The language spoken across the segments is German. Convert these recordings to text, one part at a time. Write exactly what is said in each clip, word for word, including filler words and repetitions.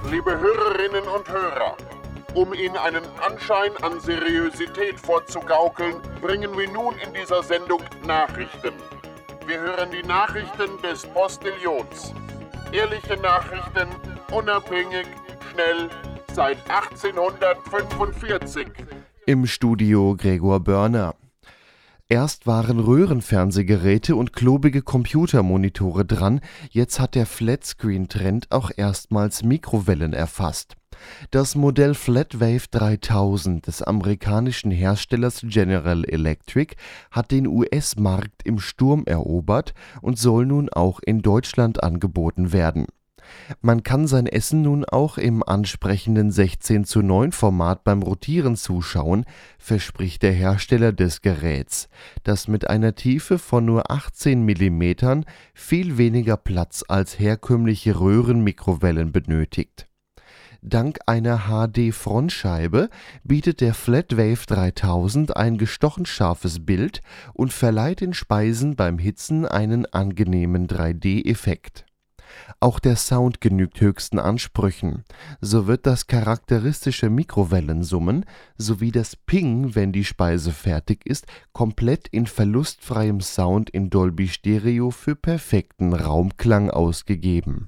Liebe Hörerinnen und Hörer, um Ihnen einen Anschein an Seriosität vorzugaukeln, bringen wir nun in dieser Sendung Nachrichten. Wir hören die Nachrichten des Postillons. Ehrliche Nachrichten, unabhängig, schnell, seit achtzehnhundertfünfundvierzig. Im Studio Gregor Börner. Erst waren Röhrenfernsehgeräte und klobige Computermonitore dran, jetzt hat der Flatscreen-Trend auch erstmals Mikrowellen erfasst. Das Modell Flatwave dreitausend des amerikanischen Herstellers General Electric hat den U S-Markt im Sturm erobert und soll nun auch in Deutschland angeboten werden. Man kann sein Essen nun auch im ansprechenden sechzehn zu neun Format beim Rotieren zuschauen, verspricht der Hersteller des Geräts, das mit einer Tiefe von nur achtzehn Millimeter viel weniger Platz als herkömmliche Röhrenmikrowellen benötigt. Dank einer H D-Frontscheibe bietet der Flatwave dreitausend ein gestochen scharfes Bild und verleiht den Speisen beim Hitzen einen angenehmen drei D-Effekt. Auch der Sound genügt höchsten Ansprüchen. So wird das charakteristische Mikrowellensummen sowie das Ping, wenn die Speise fertig ist, komplett in verlustfreiem Sound in Dolby Stereo für perfekten Raumklang ausgegeben.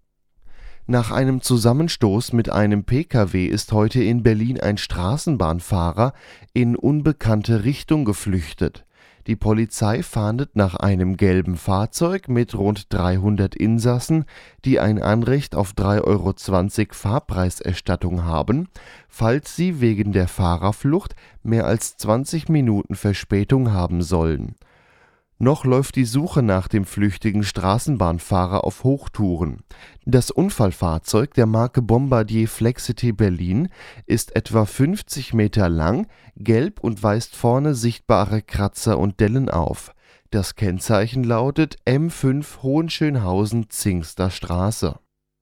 Nach einem Zusammenstoß mit einem P K W ist heute in Berlin ein Straßenbahnfahrer in unbekannte Richtung geflüchtet. Die Polizei fahndet nach einem gelben Fahrzeug mit rund dreihundert Insassen, die ein Anrecht auf drei Euro zwanzig Fahrpreiserstattung haben, falls sie wegen der Fahrerflucht mehr als zwanzig Minuten Verspätung haben sollen. Noch läuft die Suche nach dem flüchtigen Straßenbahnfahrer auf Hochtouren. Das Unfallfahrzeug der Marke Bombardier Flexity Berlin ist etwa fünfzig Meter lang, gelb und weist vorne sichtbare Kratzer und Dellen auf. Das Kennzeichen lautet M fünf Hohenschönhausen-Zingster Straße.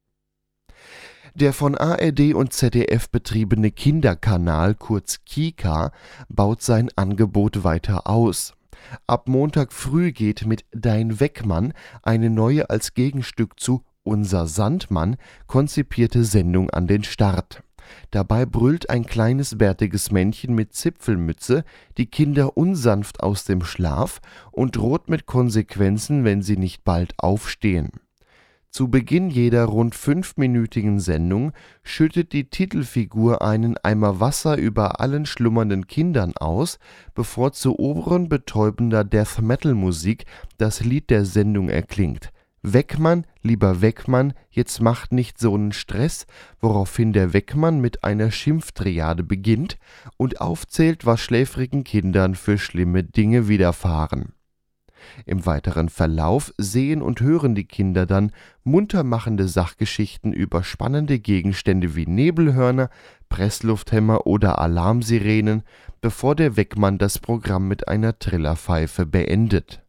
Der von A R D und Z D F betriebene Kinderkanal, kurz Kika, baut sein Angebot weiter aus. Ab Montag früh geht mit Dein Weckmann eine neue als Gegenstück zu Unser Sandmann konzipierte Sendung an den Start. Dabei brüllt ein kleines bärtiges Männchen mit Zipfelmütze die Kinder unsanft aus dem Schlaf und droht mit Konsequenzen, wenn sie nicht bald aufstehen. Zu Beginn jeder rund fünfminütigen Sendung schüttet die Titelfigur einen Eimer Wasser über allen schlummernden Kindern aus, bevor zu ohrenbetäubender Death-Metal-Musik das Lied der Sendung erklingt. Weckmann, lieber Weckmann, jetzt macht nicht so nen Stress, woraufhin der Weckmann mit einer Schimpftriade beginnt und aufzählt, was schläfrigen Kindern für schlimme Dinge widerfahren. Im weiteren Verlauf sehen und hören die Kinder dann muntermachende Sachgeschichten über spannende Gegenstände wie Nebelhörner, Presslufthämmer oder Alarmsirenen, bevor der Weckmann das Programm mit einer Trillerpfeife beendet.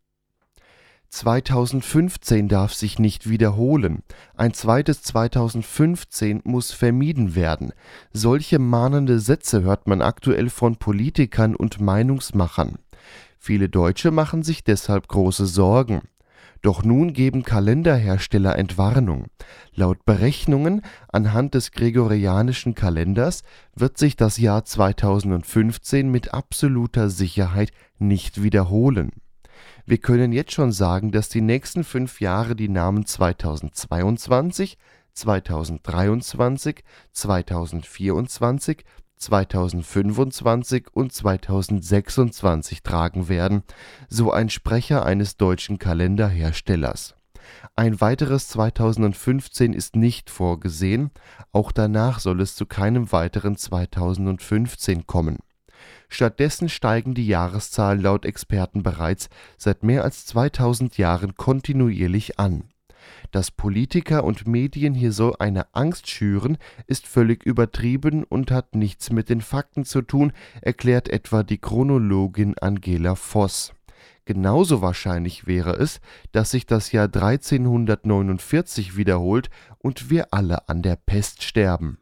zweitausendfünfzehn darf sich nicht wiederholen. Ein zweites zweitausendfünfzehn muss vermieden werden. Solche mahnende Sätze hört man aktuell von Politikern und Meinungsmachern. Viele Deutsche machen sich deshalb große Sorgen. Doch nun geben Kalenderhersteller Entwarnung. Laut Berechnungen anhand des gregorianischen Kalenders wird sich das Jahr zweitausendfünfzehn mit absoluter Sicherheit nicht wiederholen. Wir können jetzt schon sagen, dass die nächsten fünf Jahre die Namen zweitausendzweiundzwanzig, zweitausenddreiundzwanzig, zweitausendvierundzwanzig, zweitausendfünfundzwanzig und zweitausendsechsundzwanzig tragen werden, so ein Sprecher eines deutschen Kalenderherstellers. Ein weiteres zweitausendfünfzehn ist nicht vorgesehen, auch danach soll es zu keinem weiteren zweitausendfünfzehn kommen. Stattdessen steigen die Jahreszahlen laut Experten bereits seit mehr als zweitausend Jahren kontinuierlich an. Dass Politiker und Medien hier so eine Angst schüren, ist völlig übertrieben und hat nichts mit den Fakten zu tun, erklärt etwa die Chronologin Angela Voss. Genauso wahrscheinlich wäre es, dass sich das Jahr dreizehnhundertneunundvierzig wiederholt und wir alle an der Pest sterben.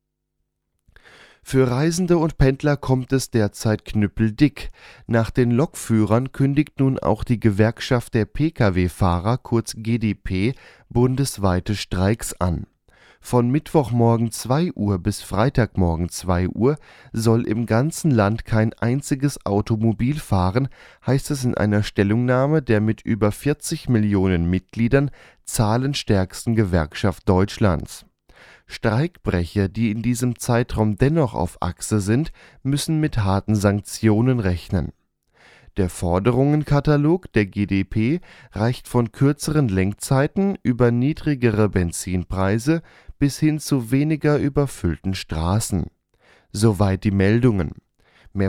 Für Reisende und Pendler kommt es derzeit knüppeldick. Nach den Lokführern kündigt nun auch die Gewerkschaft der P K W-Fahrer, kurz G D P, bundesweite Streiks an. Von Mittwochmorgen zwei Uhr bis Freitagmorgen zwei Uhr soll im ganzen Land kein einziges Automobil fahren, heißt es in einer Stellungnahme der mit über vierzig Millionen Mitgliedern zahlenstärksten Gewerkschaft Deutschlands. Streikbrecher, die in diesem Zeitraum dennoch auf Achse sind, müssen mit harten Sanktionen rechnen. Der Forderungenkatalog der G d P reicht von kürzeren Lenkzeiten über niedrigere Benzinpreise bis hin zu weniger überfüllten Straßen. Soweit die Meldungen. Mehr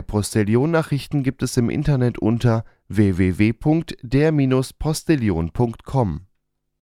Postillon-Nachrichten gibt es im Internet unter w w w punkt der Bindestrich postillon punkt com.